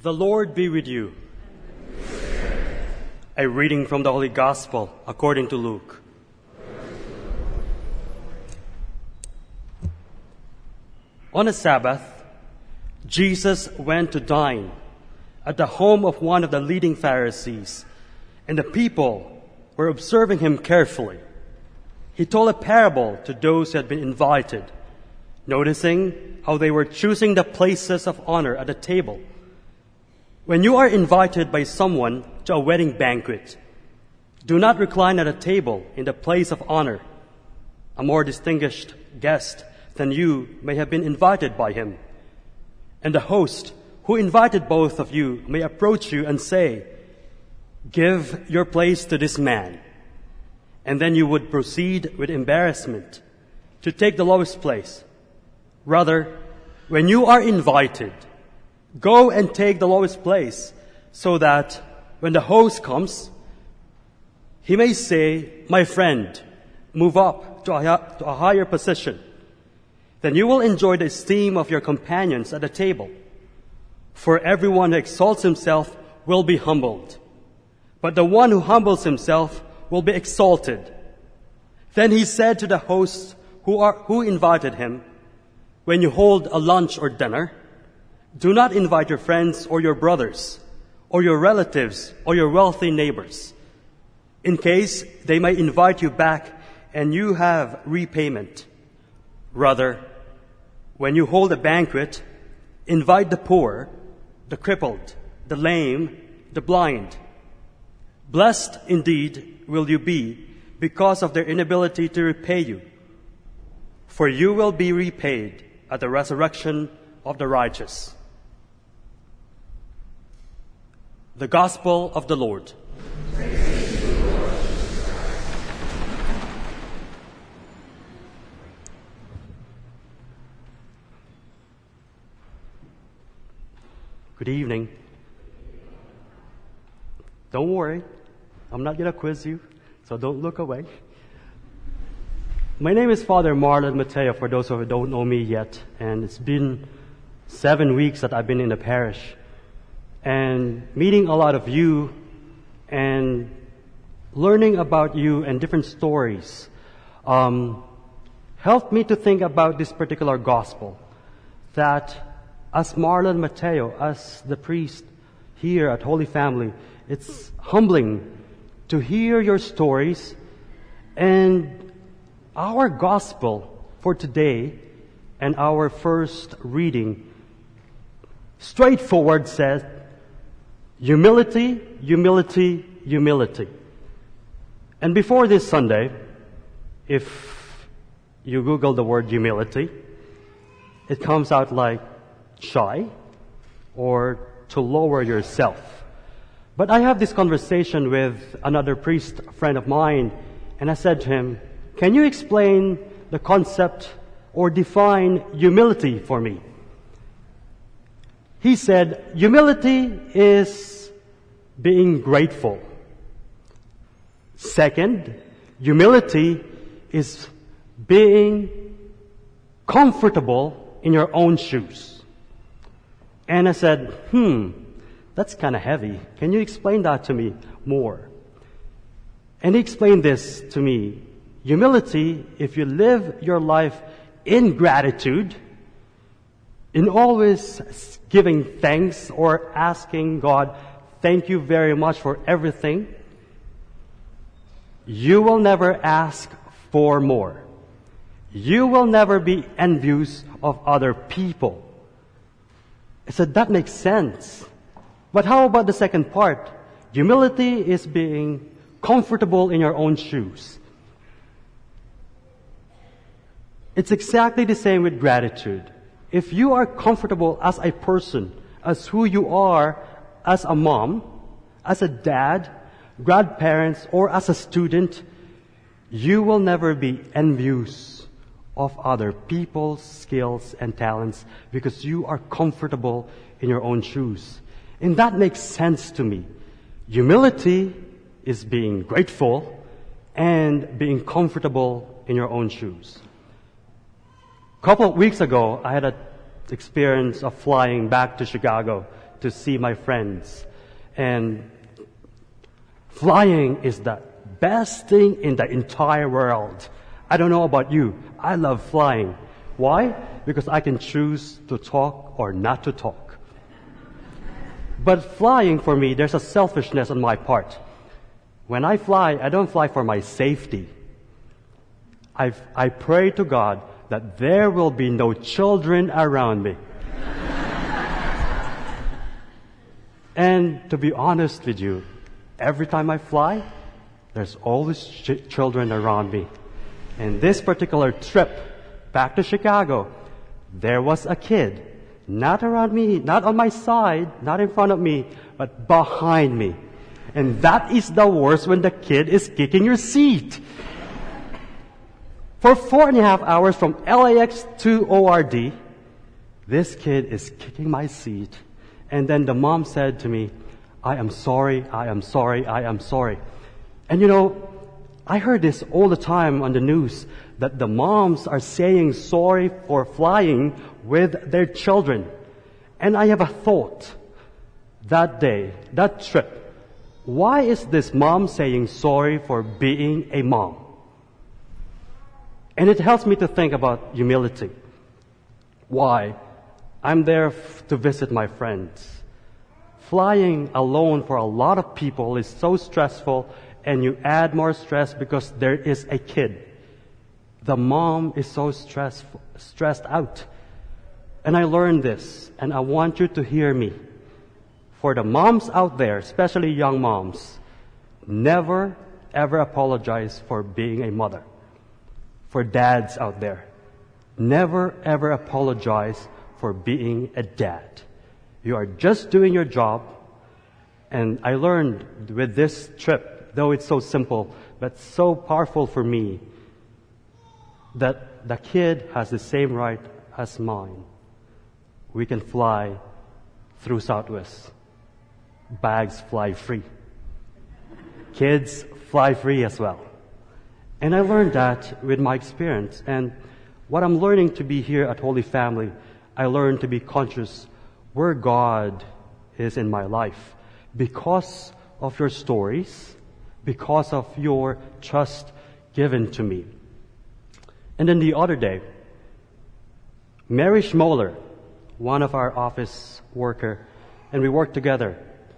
The Lord be with you. A reading from the Holy Gospel according to Luke. On a Sabbath, Jesus went to dine at the home of one of the leading Pharisees, and the people were observing him carefully. He told a parable to those who had been invited, noticing how they were choosing the places of honor at the table. When you are invited by someone to a wedding banquet, do not recline at a table in the place of honor. A more distinguished guest than you may have been invited by him. And the host who invited both of you may approach you and say, "Give your place to this man." And then you would proceed with embarrassment to take the lowest place. Rather, when you are invited, go and take the lowest place, so that when the host comes, he may say, "My friend, move up to a higher position." Then you will enjoy the esteem of your companions at the table. For everyone who exalts himself will be humbled, but the one who humbles himself will be exalted. Then he said to the hosts who invited him, "When you hold a lunch or dinner, do not invite your friends or your brothers or your relatives or your wealthy neighbors, in case they may invite you back and you have repayment. Rather, when you hold a banquet, invite the poor, the crippled, the lame, the blind. Blessed indeed will you be because of their inability to repay you, for you will be repaid at the resurrection of the righteous." The Gospel of the Lord. Good evening. Don't worry, I'm not going to quiz you, so don't look away. My name is Father Marlon Mateo, for those who don't know me yet, and it's been 7 weeks that I've been in the parish. And meeting a lot of you and learning about you and different stories helped me to think about this particular gospel, that as Marlon Mateo, as the priest here at Holy Family, it's humbling to hear your stories. And our gospel for today and our first reading straightforward says, humility, humility, humility. And before this Sunday, if you Google the word humility, it comes out like shy or to lower yourself. But I have this conversation with another priest friend of mine, and I said to him, "Can you explain the concept or define humility for me?" He said, "Humility is being grateful. Second, humility is being comfortable in your own shoes." And I said, that's kind of heavy. Can you explain that to me more? And he explained this to me. Humility, if you live your life in gratitude, in always giving thanks or asking God, "Thank you very much for everything," you will never ask for more. You will never be envious of other people. I said, that makes sense. But how about the second part? Humility is being comfortable in your own shoes. It's exactly the same with gratitude. If you are comfortable as a person, as who you are, as a mom, as a dad, grandparents, or as a student, you will never be envious of other people's skills and talents because you are comfortable in your own shoes. And that makes sense to me. Humility is being grateful and being comfortable in your own shoes. A couple of weeks ago, I had an experience of flying back to Chicago to see my friends. And flying is the best thing in the entire world. I don't know about you. I love flying. Why? Because I can choose to talk or not to talk. But flying for me, there's a selfishness on my part. When I fly, I don't fly for my safety. I pray to God that there will be no children around me. And to be honest with you, every time I fly, there's always children around me. And this particular trip back to Chicago, there was a kid, not around me, not on my side, not in front of me, but behind me. And that is the worst, when the kid is kicking your seat. For 4.5 hours from LAX to ORD, this kid is kicking my seat. And then the mom said to me, I am sorry, I am sorry, I am sorry. And you know, I heard this all the time on the news, that the moms are saying sorry for flying with their children. And I have a thought that day, that trip. Why is this mom saying sorry for being a mom? And it helps me to think about humility. Why? I'm there to visit my friends. Flying alone for a lot of people is so stressful, and you add more stress because there is a kid. The mom is so stressed out. And I learned this, and I want you to hear me. For the moms out there, especially young moms, never ever apologize for being a mother. For dads out there, never ever apologize for being a dad. You are just doing your job. And I learned with this trip, though it's so simple, but so powerful for me, that the kid has the same right as mine. We can fly through Southwest. Bags fly free. Kids fly free as well. And I learned that with my experience. And what I'm learning to be here at Holy Family, I learned to be conscious where God is in my life. Because of your stories, because of your trust given to me. And then the other day, Mary Schmoller, one of our office worker, and we worked together,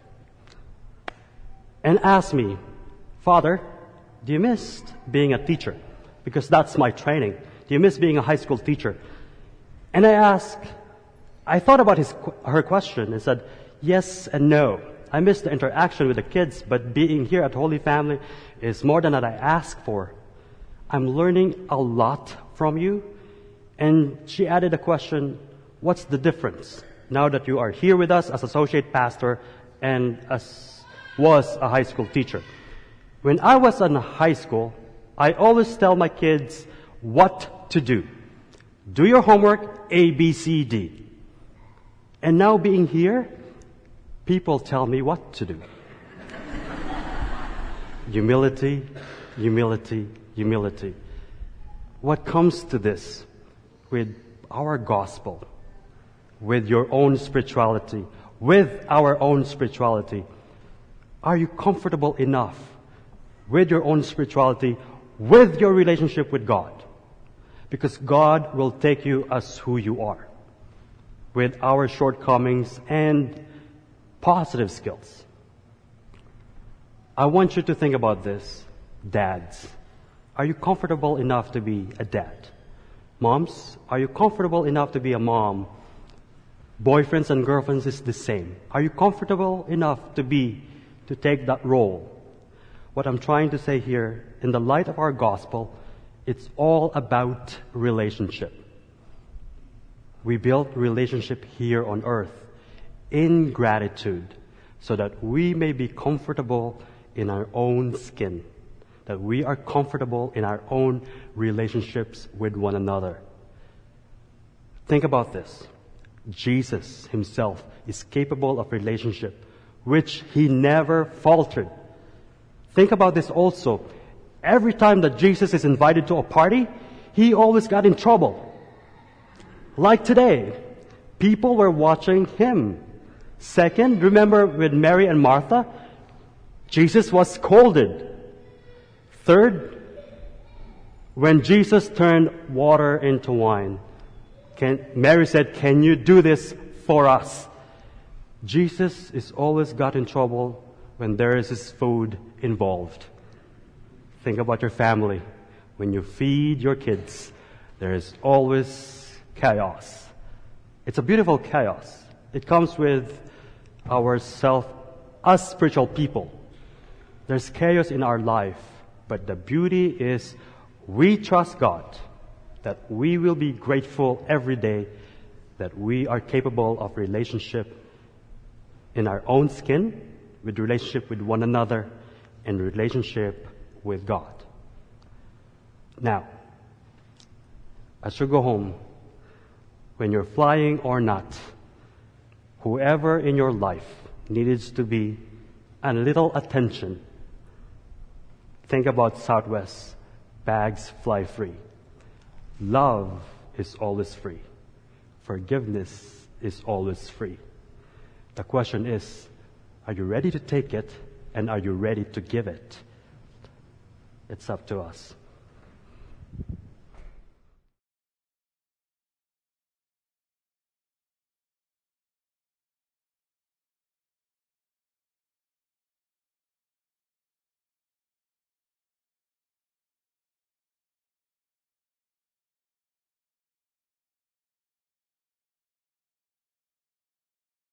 and asked me, Father, do you miss being a teacher? Because that's my training. Do you miss being a high school teacher? And I thought about her question and said, yes and no. I miss the interaction with the kids, but being here at Holy Family is more than I asked for. I'm learning a lot from you. And she added a question, what's the difference now that you are here with us as associate pastor and was a high school teacher? When I was in high school, I always tell my kids what to do. Do your homework, A, B, C, D. And now being here, people tell me what to do. Humility, humility, humility. What comes to this with our gospel, with your own spirituality, with our own spirituality? Are you comfortable enough with your own spirituality, with your relationship with God? Because God will take you as who you are, with our shortcomings and positive skills. I want you to think about this, dads. Are you comfortable enough to be a dad? Moms, are you comfortable enough to be a mom? Boyfriends and girlfriends is the same. Are you comfortable enough to take that role? What I'm trying to say here, in the light of our gospel, it's all about relationship. We build relationship here on earth in gratitude so that we may be comfortable in our own skin, that we are comfortable in our own relationships with one another. Think about this. Jesus himself is capable of relationship, which he never faltered. Think about this also. Every time that Jesus is invited to a party, he always got in trouble. Like today, people were watching him. Second, remember with Mary and Martha, Jesus was scolded. Third, when Jesus turned water into wine, Mary said, "Can you do this for us?" Jesus is always got in trouble when there is his food involved. Think about your family. When you feed your kids, there is always chaos. It's a beautiful chaos. It comes with us spiritual people. There's chaos in our life, but the beauty is we trust God that we will be grateful every day that we are capable of relationship in our own skin, with relationship with one another, and relationship with God. Now, as you go home, when you're flying or not, whoever in your life needs to be a little attention, think about Southwest. Bags fly free. Love is always free. Forgiveness is always free. The question is, are you ready to take it, and are you ready to give it? It's up to us.